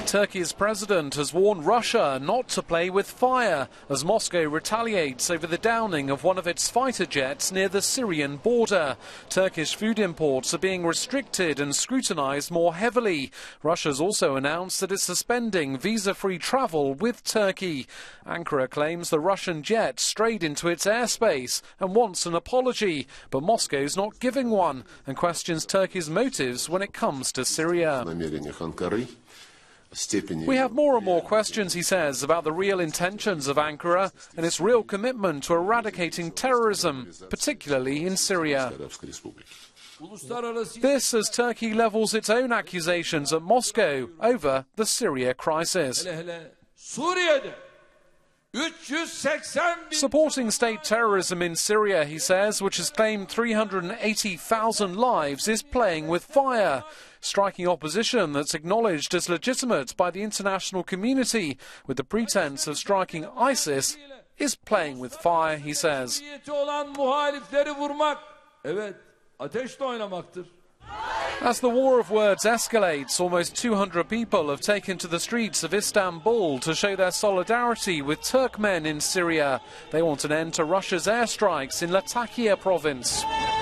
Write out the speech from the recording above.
Turkey's president has warned Russia not to play with fire as Moscow retaliates over the downing of one of its fighter jets near the Syrian border. Turkish food imports are being restricted and scrutinized more heavily. Russia's also announced that it's suspending visa-free travel with Turkey. Ankara claims the Russian jet strayed into its airspace and wants an apology, but Moscow's not giving one and questions Turkey's motives when it comes to Syria. We have more and more questions, he says, about the real intentions of Ankara and its real commitment to eradicating terrorism, particularly in Syria. This as Turkey levels its own accusations at Moscow over the Syria crisis. Supporting state terrorism in Syria, he says, which has claimed 380,000 lives, is playing with fire, striking opposition that's acknowledged as legitimate by the international community with the pretense of striking ISIS is playing with fire, he says. As the war of words escalates, almost 200 people have taken to the streets of Istanbul to show their solidarity with Turkmen in Syria. They want an end to Russia's airstrikes in Latakia province.